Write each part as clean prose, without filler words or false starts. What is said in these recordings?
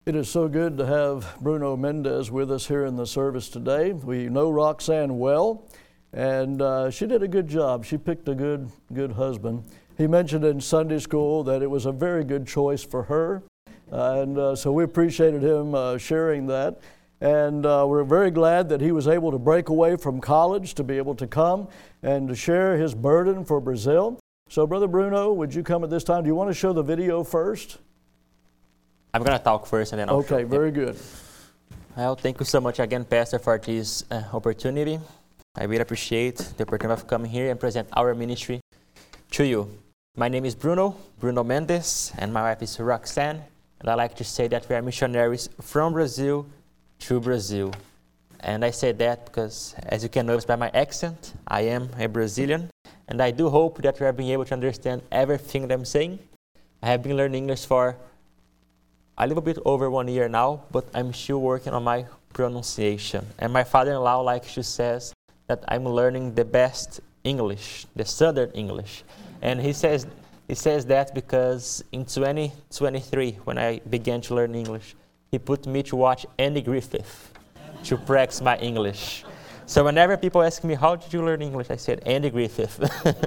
It is so good to have Bruno Mendez with us here in the service today. We know Roxanne well, and she did a good job. She picked a good husband. He mentioned in Sunday school that it was a very good choice for her, and so we appreciated him sharing that. And we're very glad that he was able to break away from college to be able to come and to share his burden for Brazil. So, Brother Bruno, would you come at this time? Do you want to show the video first? I'm going to talk first and then I'll Okay, very good. Well, thank you so much again, Pastor, for this opportunity. I really appreciate the opportunity of coming here and present our ministry to you. My name is Bruno Mendez, and my wife is Roxanne. And I like to say that we are missionaries from Brazil to Brazil. And I say that because, as you can notice by my accent, I am a Brazilian. And I do hope that we are being able to understand everything that I'm saying. I have been learning English for a little bit over 1 year now, but I'm still working on my pronunciation. And my father-in-law likes to say that I'm learning the best English, the Southern English. And he says that because in 2023, when I began to learn English, he put me to watch Andy Griffith to practice my English. So whenever people ask me, how did you learn English? I said, Andy Griffith.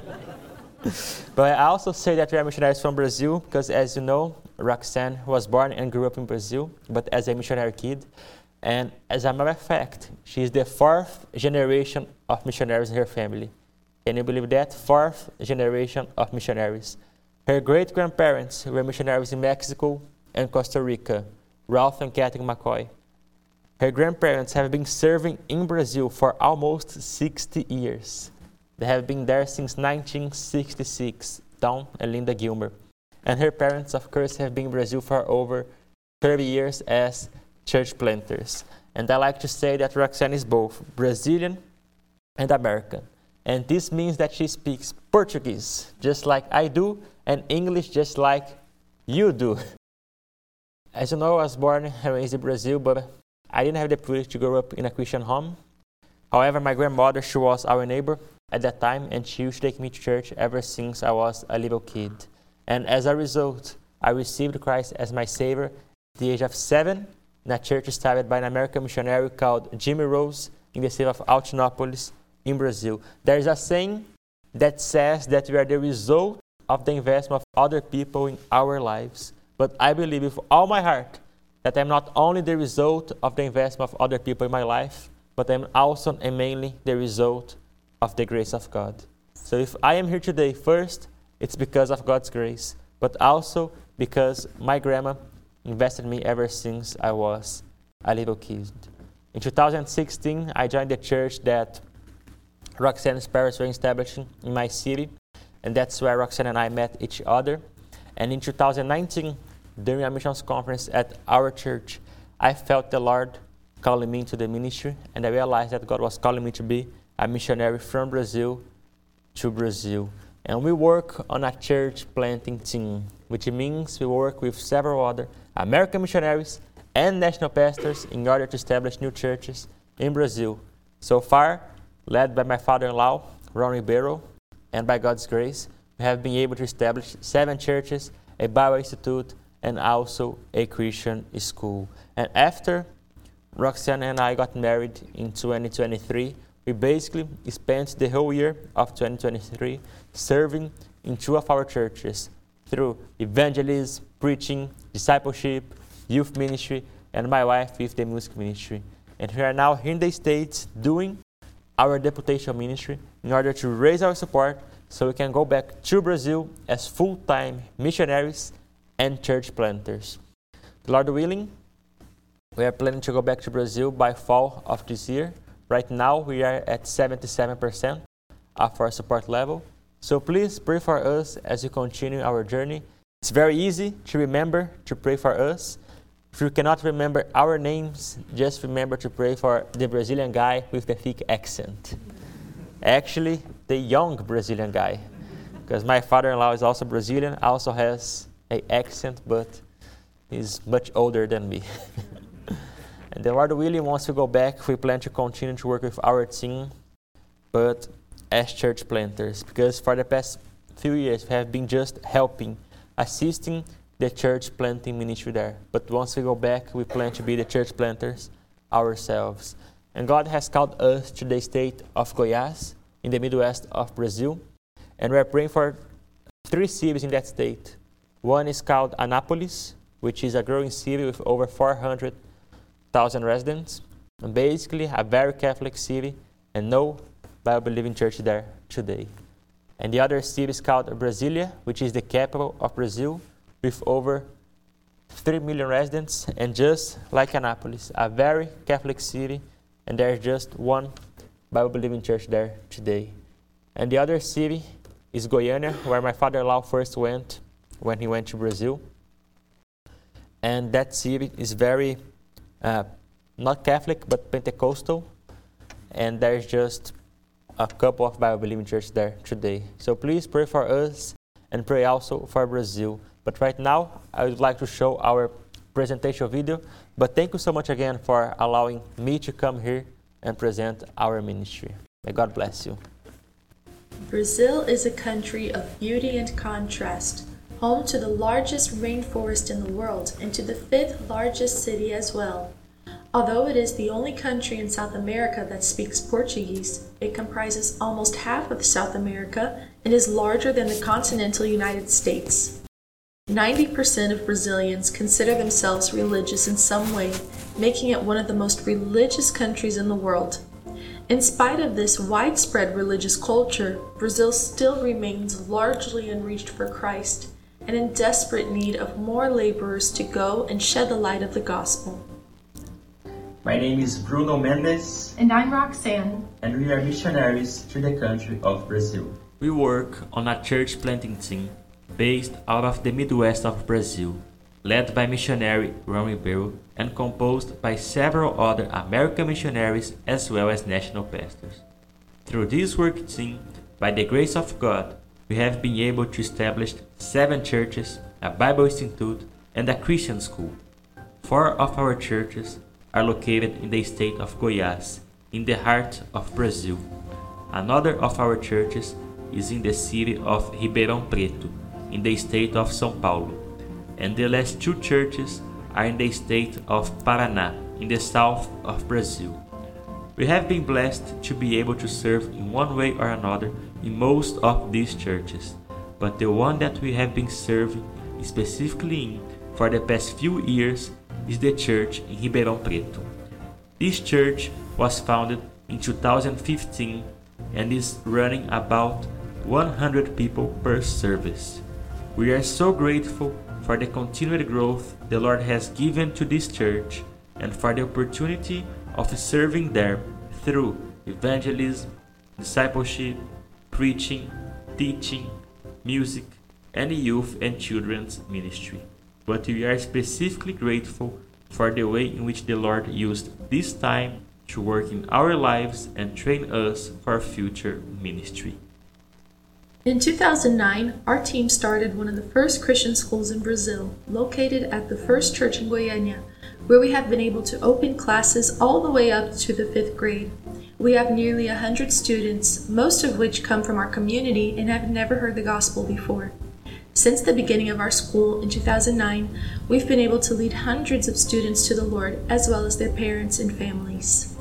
But I also say that we are missionaries from Brazil because, as you know, Roxanne was born and grew up in Brazil, but as a missionary kid. And as a matter of fact, she is the 4th generation of missionaries in her family. Can you believe that? 4th generation of missionaries. Her great-grandparents were missionaries in Mexico and Costa Rica, Ralph and Catherine McCoy. Her grandparents have been serving in Brazil for almost 60 years. They have been there since 1966, Tom and Linda Gilmer. And her parents, of course, have been in Brazil for over 30 years as church planters. And I like to say that Roxanne is both Brazilian and American. And this means that she speaks Portuguese, just like I do, and English, just like you do. As you know, I was born and raised in Brazil, but I didn't have the privilege to grow up in a Christian home. However, my grandmother, she was our neighbor at that time, and she used to take me to church ever since I was a little kid. And as a result, I received Christ as my Savior at the age of 7 in a church started by an American missionary called Jimmy Rose in the city of Altinópolis in Brazil. There is a saying that says that we are the result of the investment of other people in our lives. But I believe with all my heart that I'm not only the result of the investment of other people in my life, but I'm also and mainly the result of the grace of God. So if I am here today, first, it's because of God's grace, but also because my grandma invested in me ever since I was a little kid. In 2016, I joined the church that Roxanne's parents were establishing in my city, and that's where Roxanne and I met each other. And in 2019, during a missions conference at our church, I felt the Lord calling me into the ministry, and I realized that God was calling me to be a missionary from Brazil to Brazil. And we work on a church planting team, which means we work with several other American missionaries and national pastors in order to establish new churches in Brazil. So far, led by my father-in-law, Ron Ribeiro, and by God's grace, we have been able to establish 7 churches, a Bible Institute, and also a Christian school. And after Roxanne and I got married in 2023, we basically spent the whole year of 2023 serving in 2 of our churches through evangelism, preaching, discipleship, youth ministry, and my wife with the music ministry. And we are now here in the States doing our deputation ministry in order to raise our support so we can go back to Brazil as full-time missionaries and church planters. The Lord willing, we are planning to go back to Brazil by fall of this year. Right now, we are at 77% of our support level. So please pray for us as we continue our journey. It's very easy to remember to pray for us. If you cannot remember our names, just remember to pray for the Brazilian guy with the thick accent. Actually, the young Brazilian guy. Because my father-in-law is also Brazilian, also has an accent, but he's much older than me. And the Lord willing, once we go back, we plan to continue to work with our team, but as church planters. Because for the past few years, we have been just helping, assisting the church planting ministry there. But once we go back, we plan to be the church planters ourselves. And God has called us to the state of Goiás, in the Midwest of Brazil. And we are praying for 3 cities in that state. One is called Anápolis, which is a growing city with over 400,000 residents. And basically a very Catholic city and no Bible-believing church there today. And the other city is called Brasília, which is the capital of Brazil, with over 3 million residents, and just like Anápolis, a very Catholic city, and there's just one Bible-believing church there today. And the other city is Goiânia, where my father-in-law first went when he went to Brazil. And that city is very, not Catholic, but Pentecostal, and there's just a couple of Bible-believing churches there today. So please pray for us and pray also for Brazil. But right now, I would like to show our presentation video. But thank you so much again for allowing me to come here and present our ministry. May God bless you. Brazil is a country of beauty and contrast, home to the largest rainforest in the world and to the 5th largest city as well. Although it is the only country in South America that speaks Portuguese, it comprises almost half of South America and is larger than the continental United States. 90% of Brazilians consider themselves religious in some way, making it one of the most religious countries in the world. In spite of this widespread religious culture, Brazil still remains largely unreached for Christ and in desperate need of more laborers to go and shed the light of the gospel. My name is Bruno Mendes. And I'm Roxanne. And we are missionaries to the country of Brazil. We work on a church planting team based out of the Midwest of Brazil, led by missionary Ron Ribeiro and composed by several other American missionaries as well as national pastors. Through this work team, by the grace of God, we have been able to establish 7 churches, a Bible Institute, and a Christian school. 4 of our churches are located in the state of Goiás, in the heart of Brazil. Another of our churches is in the city of Ribeirão Preto, in the state of São Paulo. And the last 2 churches are in the state of Paraná, in the south of Brazil. We have been blessed to be able to serve in one way or another in most of these churches, but the one that we have been serving specifically in for the past few years is the church in Ribeirão Preto. This church was founded in 2015 and is running about 100 people per service. We are so grateful for the continued growth the Lord has given to this church and for the opportunity of serving there through evangelism, discipleship, preaching, teaching, music, and youth and children's ministry. But we are specifically grateful for the way in which the Lord used this time to work in our lives and train us for future ministry. In 2009, our team started one of the first Christian schools in Brazil, located at the First Church in Goiânia, where we have been able to open classes all the way up to the 5th grade. We have nearly 100 students, most of which come from our community and have never heard the gospel before. Since the beginning of our school in 2009, we've been able to lead hundreds of students to the Lord, as well as their parents and families.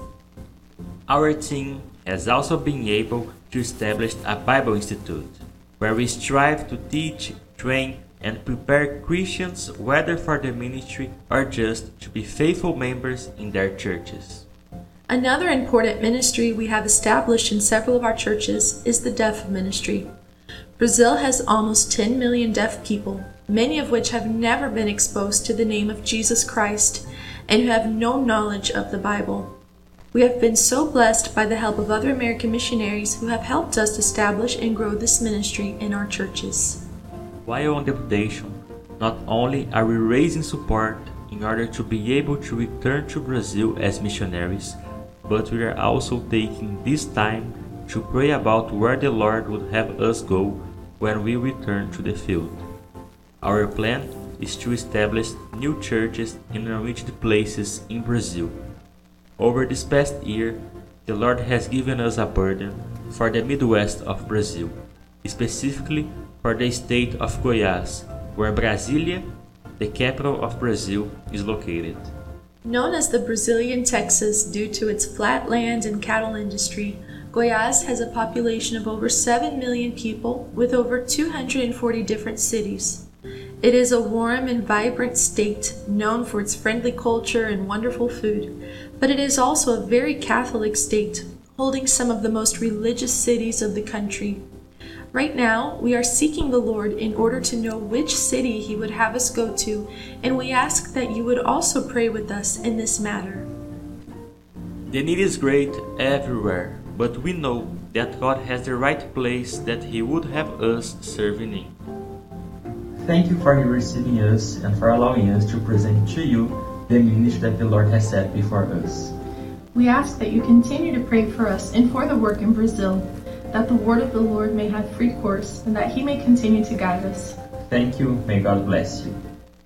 Our team has also been able to establish a Bible Institute, where we strive to teach, train, and prepare Christians whether for the ministry or just to be faithful members in their churches. Another important ministry we have established in several of our churches is the deaf ministry. Brazil has almost 10 million deaf people, many of which have never been exposed to the name of Jesus Christ and who have no knowledge of the Bible. We have been so blessed by the help of other American missionaries who have helped us establish and grow this ministry in our churches. While on deputation, not only are we raising support in order to be able to return to Brazil as missionaries, but we are also taking this time to pray about where the Lord would have us go when we return to the field. Our plan is to establish new churches in unreached places in Brazil. Over this past year, the Lord has given us a burden for the Midwest of Brazil, specifically for the state of Goiás, where Brasília the capital of Brazil, is located. Known as the Brazilian Texas due to its flat land and cattle industry, Goiás has a population of over 7 million people with over 240 different cities. It is a warm and vibrant state known for its friendly culture and wonderful food, but it is also a very Catholic state, holding some of the most religious cities of the country. Right now, we are seeking the Lord in order to know which city He would have us go to, and we ask that you would also pray with us in this matter. The need is great everywhere, but we know that God has the right place that He would have us serving in. Thank you for receiving us and for allowing us to present to you the ministry that the Lord has set before us. We ask that you continue to pray for us and for the work in Brazil, that the word of the Lord may have free course and that He may continue to guide us. Thank you. May God bless you.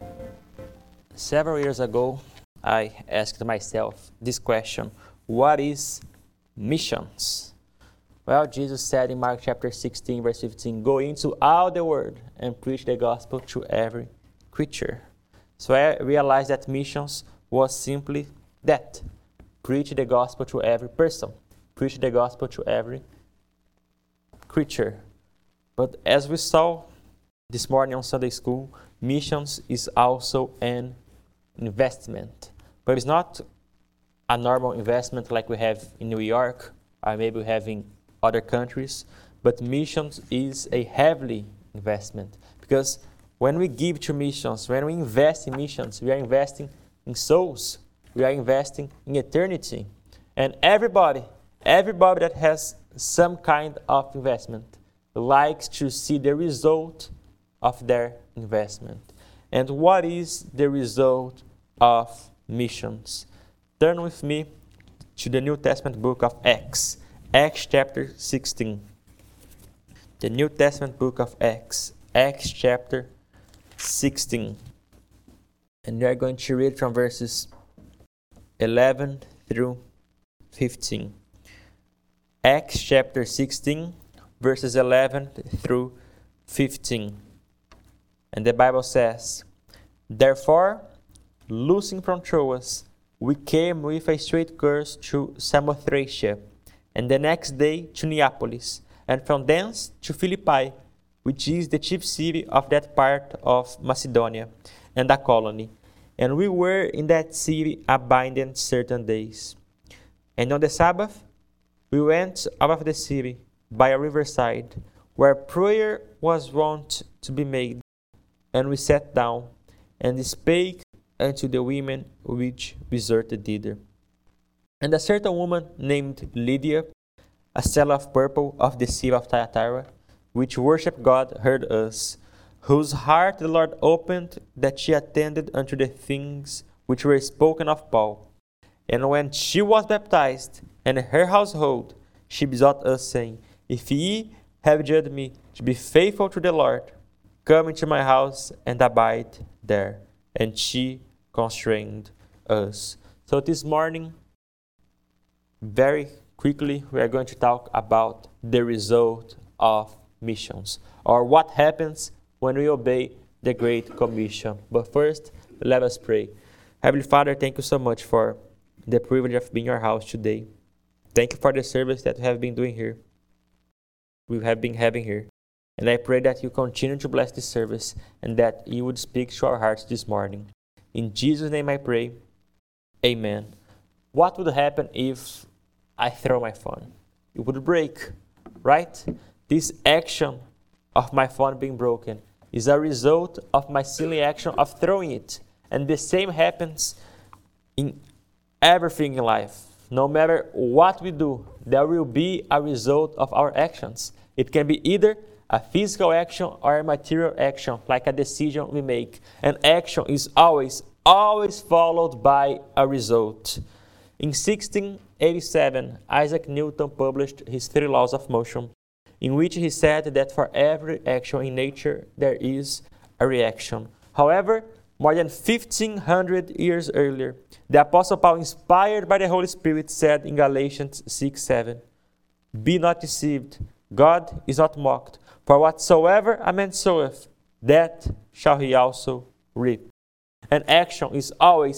Several years ago, I asked myself this question: what is missions? Well, Jesus said in Mark chapter 16, verse 15, go into all the world and preach the gospel to every creature. So I realized that missions was simply that. Preach the gospel to every person. Preach the gospel to every creature. But as we saw this morning on Sunday school, missions is also an investment. But it's not a normal investment like we have in New York, or maybe we have in other countries, but missions is a heavy investment, because when we give to missions, when we invest in missions, we are investing in souls, we are investing in eternity. And everybody that has some kind of investment likes to see the result of their investment. And what is the result of missions? Turn with me to the New Testament book of Acts chapter 16. The New Testament book of Acts chapter 16. And we are going to read from verses 11 through 15. Acts chapter 16, verses 11 through 15. And the Bible says, therefore, loosing from Troas, we came with a straight course to Samothracia, and the next day to Neapolis, and from thence to Philippi, which is the chief city of that part of Macedonia, and a colony. And we were in that city abiding certain days. And on the Sabbath, we went out of the city by a riverside, where prayer was wont to be made. And we sat down, and spake unto the women which resorted thither. And a certain woman named Lydia, a seller of purple of the city of Thyatira, which worshipped God, heard us, whose heart the Lord opened, that she attended unto the things which were spoken of Paul. And when she was baptized, and her household, she besought us, saying, if ye have judged me to be faithful to the Lord, come into my house and abide there. And she constrained us. So this morning, very quickly, we are going to talk about the result of missions, or what happens when we obey the Great Commission. But first, let us pray. Heavenly Father, thank you so much for the privilege of being in your house today. Thank you for the service that we have been doing here. We have been having here. And I pray that you continue to bless this service and that you would speak to our hearts this morning. In Jesus' name I pray. Amen. What would happen if I throw my phone? It would break, right? This action of my phone being broken is a result of my silly action of throwing it. And the same happens in everything in life. No matter what we do, there will be a result of our actions. It can be either a physical action or a material action, like a decision we make. An action is always followed by a result. In 1687, Isaac Newton published his 3 laws of motion, in which he said that for every action in nature, there is a reaction. However, more than 1,500 years earlier, the Apostle Paul, inspired by the Holy Spirit, said in Galatians 6:7, be not deceived, God is not mocked, for whatsoever a man soweth, that shall he also reap. and action is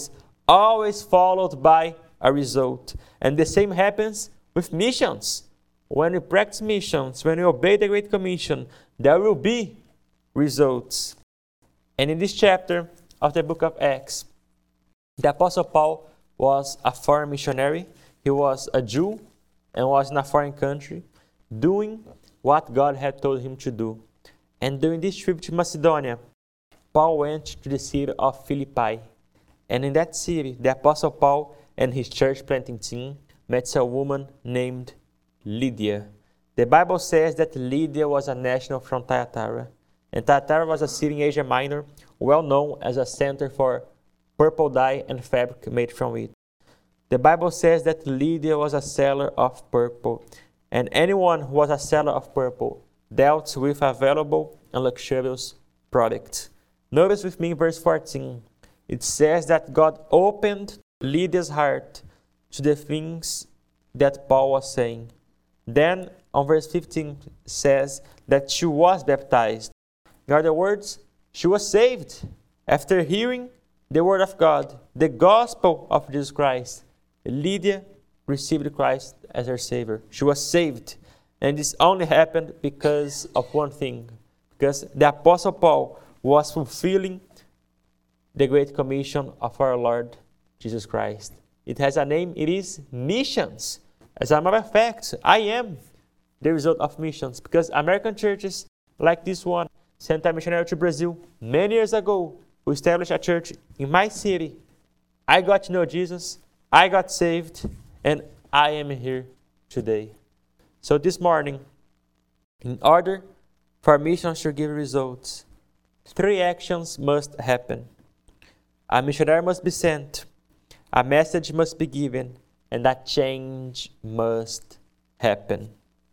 always followed by a result. And the same happens with missions. When we practice missions, when we obey the Great Commission, there will be results. And in this chapter of the book of Acts, the Apostle Paul was a foreign missionary. He was a Jew and was in a foreign country doing what God had told him to do. And during this trip to Macedonia, Paul went to the city of Philippi. And in that city, the Apostle Paul and his church planting team met a woman named Lydia. The Bible says that Lydia was a national from Thyatira. And Thyatira was a city in Asia Minor, well known as a center for purple dye and fabric made from it. The Bible says that Lydia was a seller of purple, and anyone who was a seller of purple dealt with a valuable and luxurious product. Notice with me in verse 14, it says that God opened Lydia's heart to the things that Paul was saying. Then on verse 15 says that she was baptized. In other words, she was saved after hearing the word of God, the gospel of Jesus Christ. Lydia received Christ as her Savior. She was saved. And this only happened because of one thing. Because the Apostle Paul was fulfilling the Great Commission of our Lord Jesus Christ. It has a name. It is missions. As a matter of fact, I am the result of missions. Because American churches like this one sent a missionary to Brazil many years ago who established a church in my city. I got to know Jesus. I got saved. And I am here today. So this morning, in order for missions to give results, 3 actions must happen. A missionary must be sent, a message must be given, and a change must happen.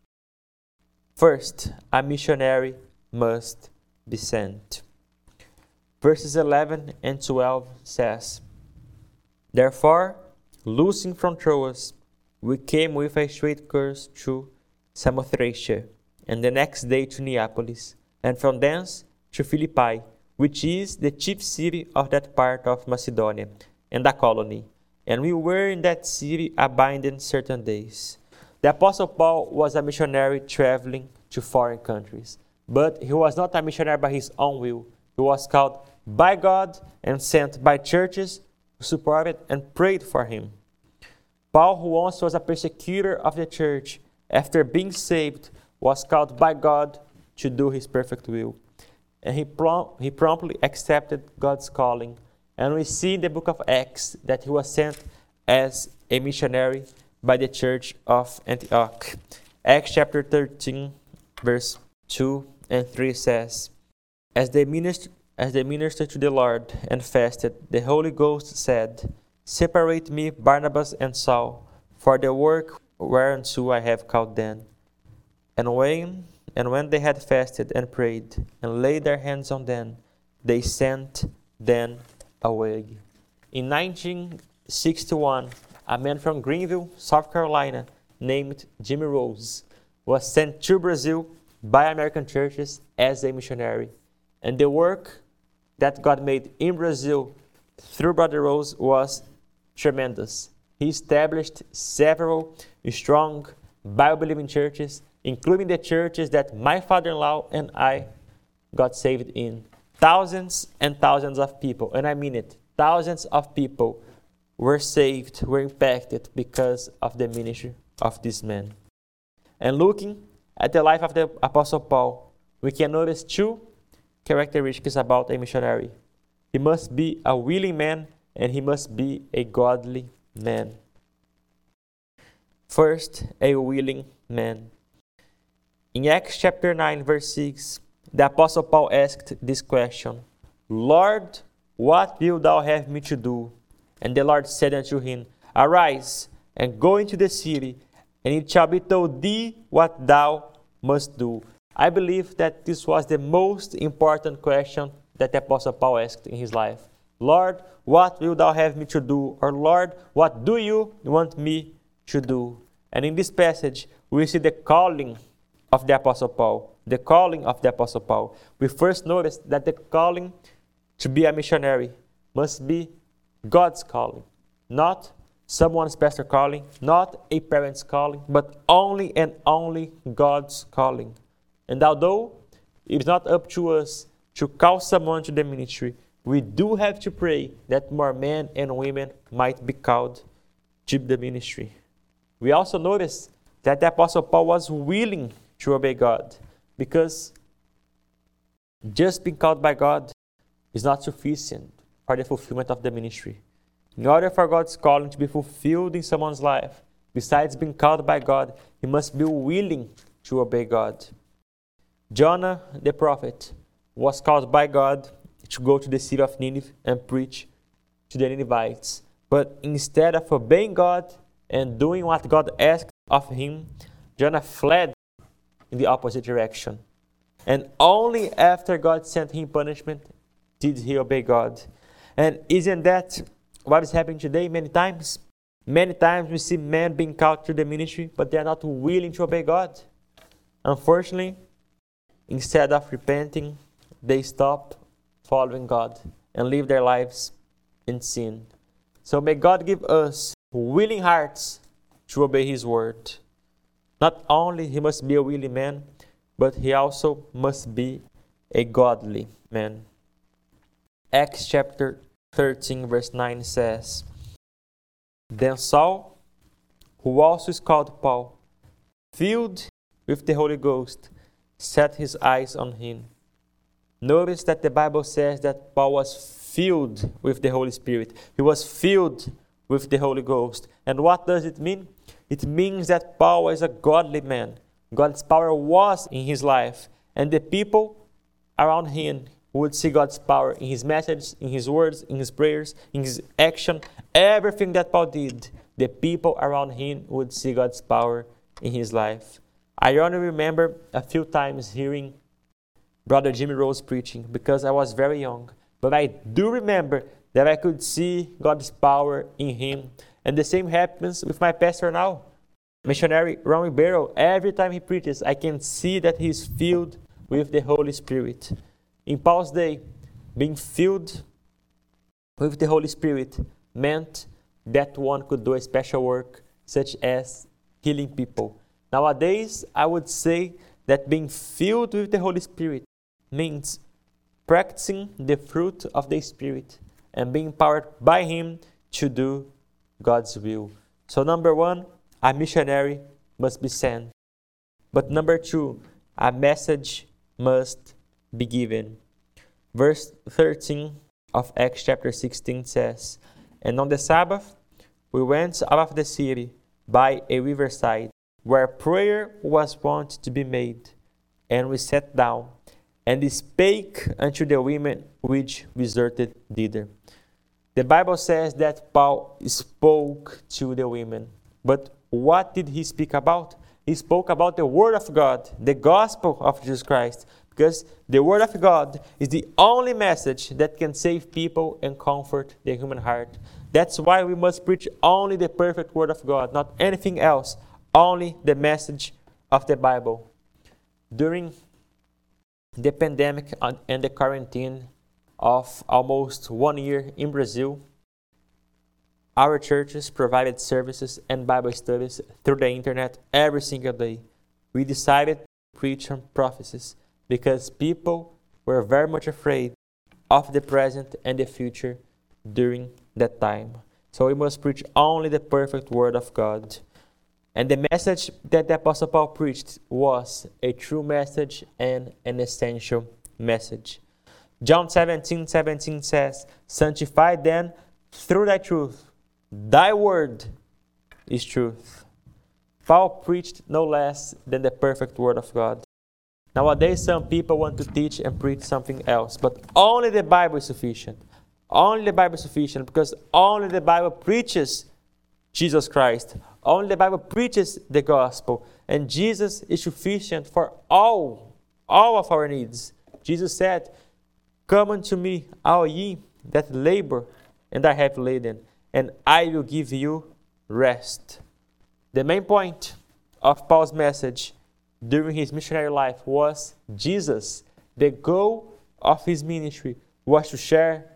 First, a missionary must be sent. Verses 11 and 12 says, Therefore, loosing from Troas, we came with a straight course to Samothracia, and the next day to Neapolis, and from thence to Philippi, which is the chief city of that part of Macedonia, and a colony. And we were in that city abiding certain days. The Apostle Paul was a missionary traveling to foreign countries, but he was not a missionary by his own will. He was called by God and sent by churches who supported and prayed for him. Paul, who once was a persecutor of the church, after being saved, was called by God to do his perfect will. And he promptly accepted God's calling. And we see in the book of Acts that he was sent as a missionary by the church of Antioch. Acts chapter 13, verse 2 and 3 says, As they ministered to the Lord and fasted, the Holy Ghost said, Separate me, Barnabas and Saul, for the work whereunto I have called them. And when they had fasted and prayed, and laid their hands on them, they sent them away. In 1961, a man from Greenville, South Carolina, named Jimmy Rose, was sent to Brazil by American churches as a missionary. And the work that God made in Brazil through Brother Rose was tremendous. He established several strong Bible-believing churches, including the churches that my father-in-law and I got saved in. Thousands and thousands of people, and I mean it, thousands of people were saved, were impacted because of the ministry of this man. And looking at the life of the Apostle Paul, we can notice 2 characteristics about a missionary. He must be a willing man, and he must be a godly man. First, a willing man. In Acts chapter 9, verse 6, the Apostle Paul asked this question, Lord, what wilt thou have me to do? And the Lord said unto him, Arise, and go into the city, and it shall be told thee what thou must do. I believe that this was the most important question that the Apostle Paul asked in his life. Lord, what wilt thou have me to do? Or Lord, what do you want me to do? And in this passage, we see the calling of the Apostle Paul. The calling of the Apostle Paul. We first notice that the calling to be a missionary must be God's calling, not someone's pastor calling, not a parent's calling, but only and only God's calling. And although it is not up to us to call someone to the ministry, we do have to pray that more men and women might be called to the ministry. We also notice that the Apostle Paul was willing to obey God, because just being called by God is not sufficient for the fulfillment of the ministry. In order for God's calling to be fulfilled in someone's life, besides being called by God, he must be willing to obey God. Jonah, the prophet, was called by God to go to the city of Nineveh and preach to the Ninevites. But instead of obeying God and doing what God asked of him, Jonah fled in the opposite direction. And only after God sent him punishment did he obey God. And isn't that what is happening today many times? Many times we see men being called to the ministry, but they are not willing to obey God. Unfortunately, instead of repenting, they stop following God and live their lives in sin. So may God give us willing hearts to obey His word. Not only he must be a willing man, but he also must be a godly man. Acts chapter 13 verse 9 says, Then Saul, who also is called Paul, filled with the Holy Ghost, set his eyes on him. Notice that the Bible says that Paul was filled with the Holy Spirit. He was filled with the Holy Ghost. And what does it mean? It means that Paul is a godly man. God's power was in his life. And the people around him would see God's power in his message, in his words, in his prayers, in his action. Everything that Paul did, the people around him would see God's power in his life. I only remember a few times hearing Brother Jimmy Rose preaching because I was very young. But I do remember that I could see God's power in him. And the same happens with my pastor now, missionary Ron Ribeiro. Every time he preaches, I can see that he is filled with the Holy Spirit. In Paul's day, being filled with the Holy Spirit meant that one could do a special work, such as healing people. Nowadays, I would say that being filled with the Holy Spirit means practicing the fruit of the Spirit and being empowered by Him to do God's will. So number one, a missionary must be sent. But number two, a message must be given. Verse 13 of Acts chapter 16 says, And on the Sabbath, we went out of the city by a riverside, where prayer was wont to be made. And we sat down, and spake unto the women which resorted thither. The Bible says that Paul spoke to the women. But what did he speak about? He spoke about the Word of God, the gospel of Jesus Christ. Because the Word of God is the only message that can save people and comfort the human heart. That's why we must preach only the perfect Word of God, not anything else, only the message of the Bible. During the pandemic and the quarantine of almost 1 year in Brazil, our churches provided services and Bible studies through the internet every single day. We decided to preach on prophecies because people were very much afraid of the present and the future during that time. So we must preach only the perfect Word of God. And the message that the Apostle Paul preached was a true message and an essential message. John 17:17 says, Sanctify them through thy truth. Thy word is truth. Paul preached no less than the perfect Word of God. Nowadays, some people want to teach and preach something else, but only the Bible is sufficient. Only the Bible is sufficient because only the Bible preaches Jesus Christ. Only the Bible preaches the gospel. And Jesus is sufficient for all of our needs. Jesus said, Come unto me, all ye that labor and are heavy laden, and I will give you rest. The main point of Paul's message during his missionary life was Jesus. The goal of his ministry was to share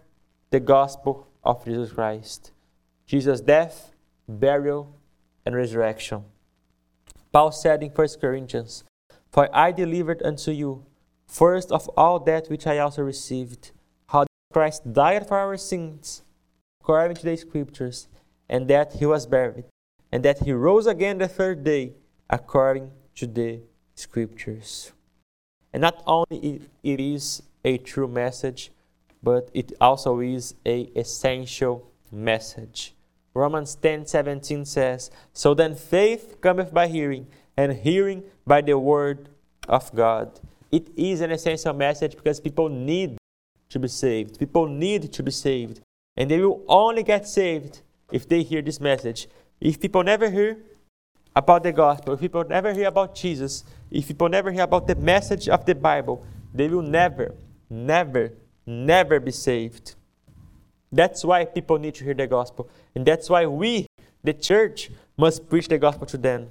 the gospel of Jesus Christ, Jesus' death, burial, and resurrection. Paul said in 1 Corinthians, "For I delivered unto you, first of all that which I also received, how Christ died for our sins, according to the Scriptures, and that he was buried, and that he rose again the third day, according to the Scriptures." And not only it is a true message, but it also is an essential message. Romans 10:17 says, "So then faith cometh by hearing, and hearing by the word of God." It is an essential message because people need to be saved. People need to be saved. And they will only get saved if they hear this message. If people never hear about the gospel, if people never hear about Jesus, if people never hear about the message of the Bible, they will never, never, never be saved. That's why people need to hear the gospel. And that's why we, the church, must preach the gospel to them.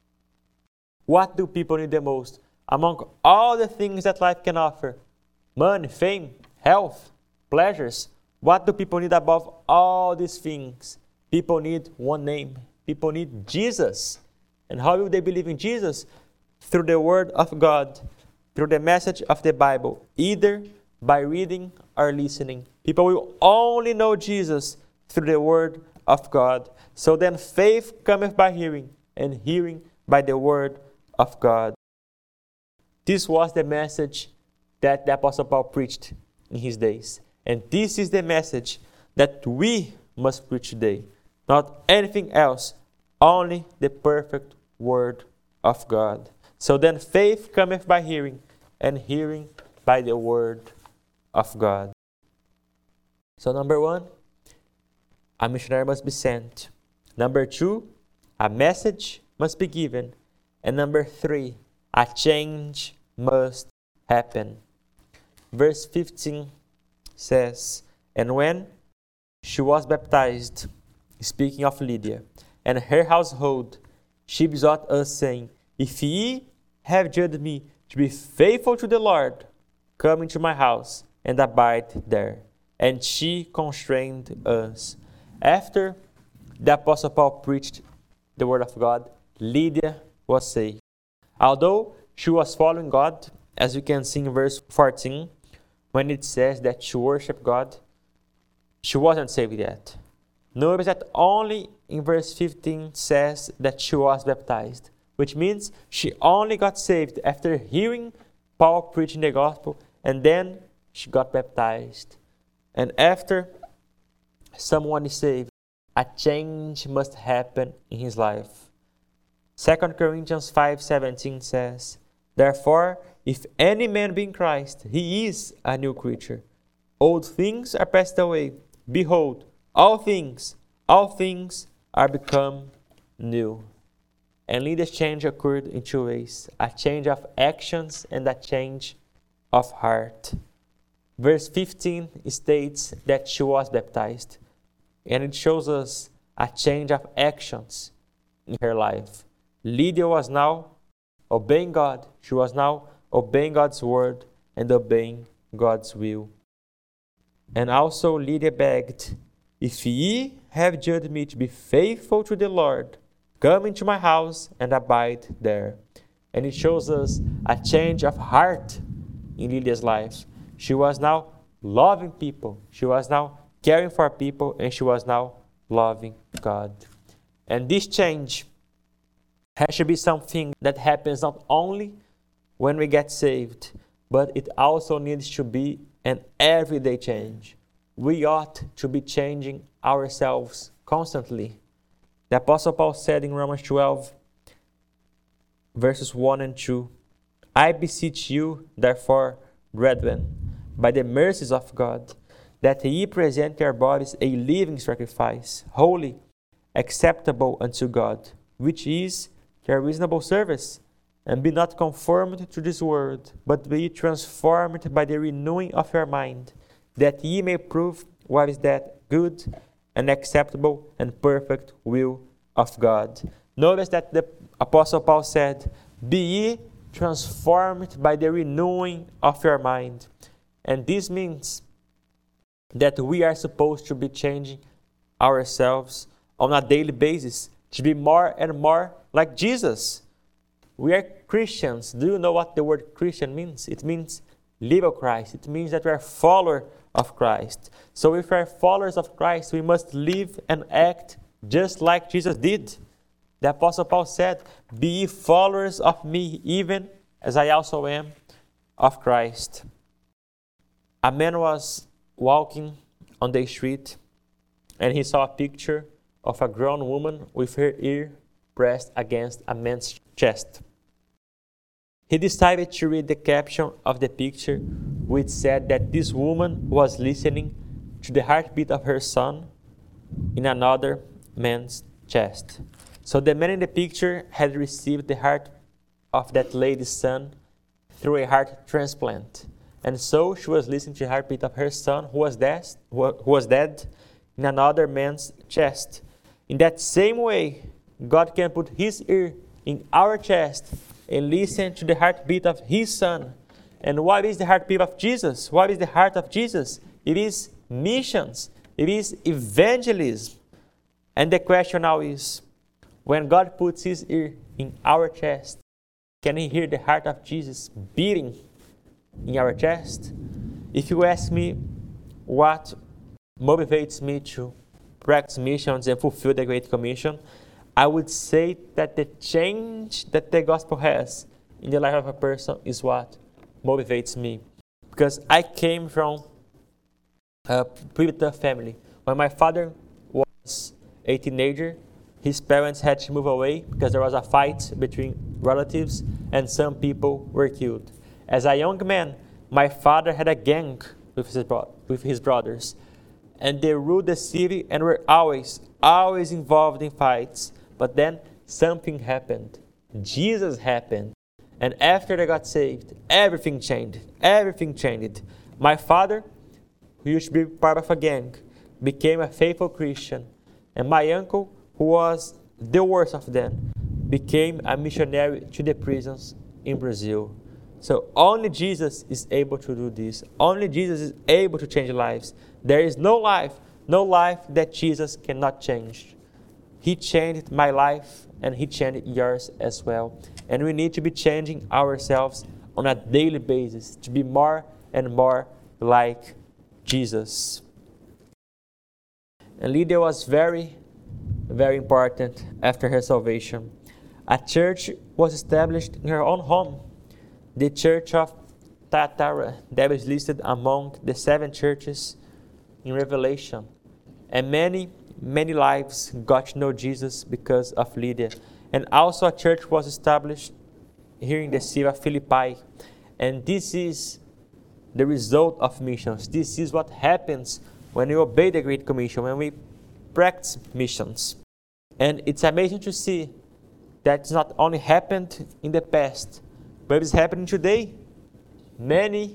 What do people need the most? Among all the things that life can offer, money, fame, health, pleasures, what do people need above all these things? People need one name. People need Jesus. And how will they believe in Jesus? Through the word of God, through the message of the Bible, either by reading or listening. People will only know Jesus through the word of God. So then faith cometh by hearing, and hearing by the word of God. This was the message that the Apostle Paul preached in his days. And this is the message that we must preach today. Not anything else, only the perfect word of God. So then faith cometh by hearing, and hearing by the word of God. So number 1, a missionary must be sent. Number 2, a message must be given. And number 3, a change must happen. Verse 15 says, "And when she was baptized," speaking of Lydia, "and her household, she besought us, saying, If ye have judged me to be faithful to the Lord, come into my house and abide there. And she constrained us." After the Apostle Paul preached the word of God, Lydia was saved. Although she was following God, as you can see in verse 14, when it says that she worshiped God, she wasn't saved yet. Notice that only in verse 15 says that she was baptized, which means she only got saved after hearing Paul preaching the gospel, and then she got baptized. And after someone is saved, a change must happen in his life. 2 Corinthians 5:17 says, "Therefore, if any man be in Christ, he is a new creature. Old things are passed away. Behold, all things are become new." And Lydia's change occurred in 2 ways: a change of actions and a change of heart. Verse 15 states that she was baptized, and it shows us a change of actions in her life. Lydia was now obeying God. She was now obeying God's word and obeying God's will. And also Lydia begged, "If ye have judged me to be faithful to the Lord, come into my house and abide there." And it shows us a change of heart in Lydia's life. She was now loving people. She was now caring for people, and she was now loving God. And this change has to be something that happens not only when we get saved, but it also needs to be an everyday change. We ought to be changing ourselves constantly. The Apostle Paul said in Romans 12, verses 1 and 2, "I beseech you, therefore, brethren, by the mercies of God, that ye present your bodies a living sacrifice, holy, acceptable unto God, which is your reasonable service. And be not conformed to this world, but be transformed by the renewing of your mind, that ye may prove what is that good and acceptable and perfect will of God." Notice that the Apostle Paul said, "Be ye transformed by the renewing of your mind." And this means that we are supposed to be changing ourselves on a daily basis to be more and more like Jesus. We are Christians. Do you know what the word Christian means? It means live of Christ. It means that we are followers of Christ. So if we are followers of Christ, we must live and act just like Jesus did. The Apostle Paul said, "Be ye followers of me, even as I also am of Christ." A man was walking on the street, and he saw a picture of a grown woman with her ear pressed against a man's chest. He decided to read the caption of the picture, which said that this woman was listening to the heartbeat of her son in another man's chest. So the man in the picture had received the heart of that lady's son through a heart transplant. And so she was listening to the heartbeat of her son who was dead in another man's chest. In that same way, God can put his ear in our chest and listen to the heartbeat of his son. And what is the heartbeat of Jesus? What is the heart of Jesus? It is missions. It is evangelism. And the question now is, when God puts his ear in our chest, can he hear the heart of Jesus beating in our chest? If you ask me what motivates me to practice missions and fulfill the Great Commission, I would say that the change that the gospel has in the life of a person is what motivates me. Because I came from a primitive family. When my father was a teenager, his parents had to move away because there was a fight between relatives and some people were killed. As a young man, my father had a gang with his brothers. And they ruled the city and were always involved in fights. But then something happened. Jesus happened. And after they got saved, everything changed. Everything changed. My father, who used to be part of a gang, became a faithful Christian. And my uncle, who was the worst of them, became a missionary to the prisons in Brazil. So only Jesus is able to do this. Only Jesus is able to change lives. There is no life that Jesus cannot change. He changed my life and he changed yours as well. And we need to be changing ourselves on a daily basis to be more and more like Jesus. And Lydia was very, very important after her salvation. A church was established in her own home. The church of Thyatira, that is listed among the 7 churches in Revelation. And many lives got to know Jesus because of Lydia. And also a church was established here in the city of Philippi. And this is the result of missions. This is what happens when we obey the Great Commission, when we practice missions. And it's amazing to see that it's not only happened in the past, but it's happening today. Many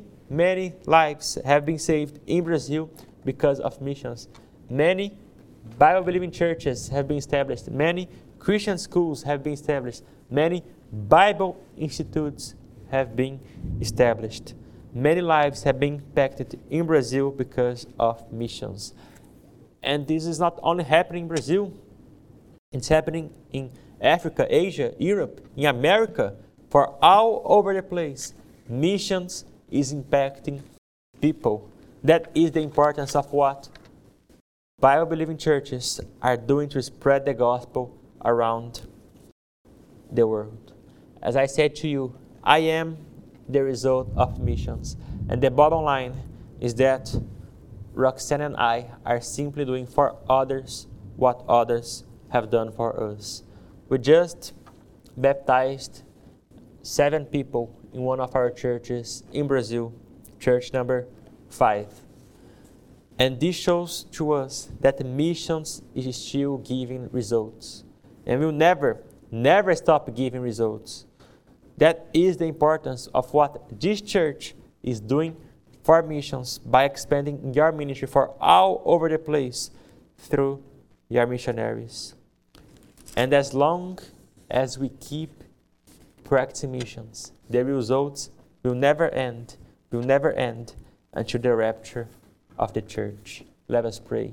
lives have been saved in Brazil because of missions. Many Bible-believing churches have been established. Many Christian schools have been established. Many Bible institutes have been established. Many lives have been impacted in Brazil because of missions. And this is not only happening in Brazil. It's happening in Africa, Asia, Europe, in America, for all over the place. Missions is impacting people. That is the importance of what Bible-believing churches are doing to spread the gospel around the world. As I said to you, I am the result of missions. And the bottom line is that Roxanne and I are simply doing for others what others have done for us. We just baptized 7 people in one of our churches in Brazil, church number 5. And this shows to us that the missions is still giving results. And we'll never stop giving results. That is the importance of what this church is doing for missions by expanding your ministry for all over the place through your missionaries. And as long as we keep practicing missions, the results will never end until the rapture of the church. Let us pray.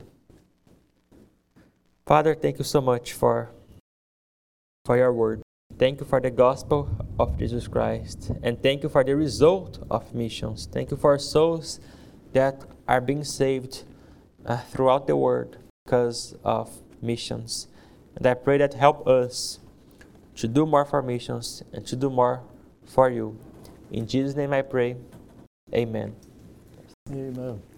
Father, thank you so much for your word. Thank you for the gospel of Jesus Christ. And thank you for the result of missions. Thank you for souls that are being saved throughout the world because of missions. And I pray that help us to do more for missions and to do more for you. In Jesus' name I pray. Amen. Amen.